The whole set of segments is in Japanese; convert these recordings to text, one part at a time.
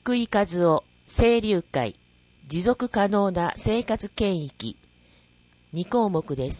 福井和夫、清流会、持続可能な生活圏域。2項目です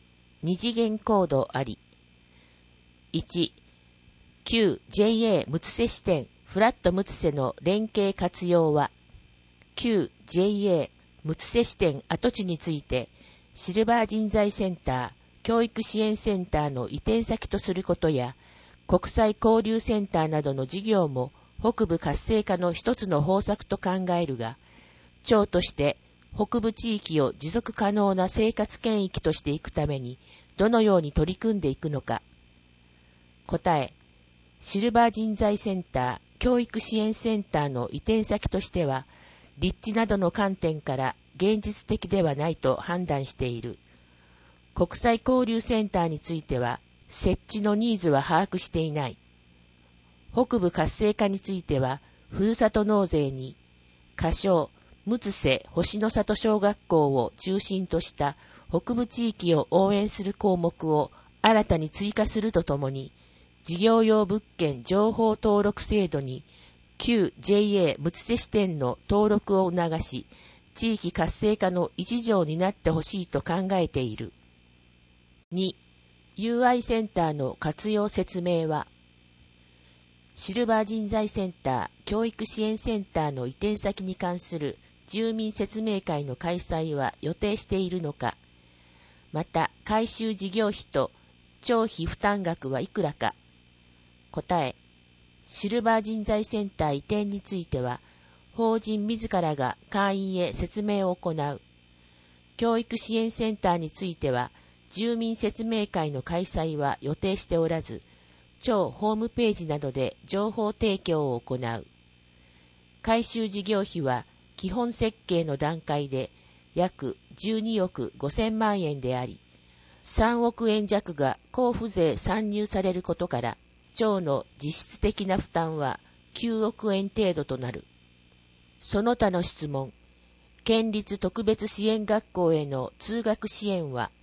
。2次元コードあり。1、旧 JA むつせ支店フラットむつせの連携活用は、旧 JA むつせ支店跡地について、シルバー人材センター、教育支援センターの移転先とすることや、国際交流センターなどの事業も北部活性化の一つの方策と考えるが、町として北部地域を持続可能な生活圏域としていくためにどのように取り組んでいくのか。答え、シルバー人材センター、教育支援センターの移転先としては、立地などの観点から現実的ではないと判断している。国際交流センターについては、設置のニーズは把握していない。北部活性化については、ふるさと納税に、仮称、むつせ星の里小学校を中心とした北部地域を応援する項目を新たに追加するとともに、事業用物件情報登録制度に、旧 JA むつせ支店の登録を促し、地域活性化の一助になってほしいと考えている。2、UI センターの活用説明は、シルバー人材センター、教育支援センターの移転先に関する住民説明会の開催は予定しているのか、また改修事業費と町費負担額はいくらか。答え、シルバー人材センター移転については、法人自らが会員へ説明を行う。教育支援センターについては、住民説明会の開催は予定しておらず、町ホームページなどで情報提供を行う。改修事業費は基本設計の段階で約12億5000万円であり、3億円弱が交付税算入されることから、町の実質的な負担は9億円程度となる。その他の質問。県立特別支援学校への通学支援は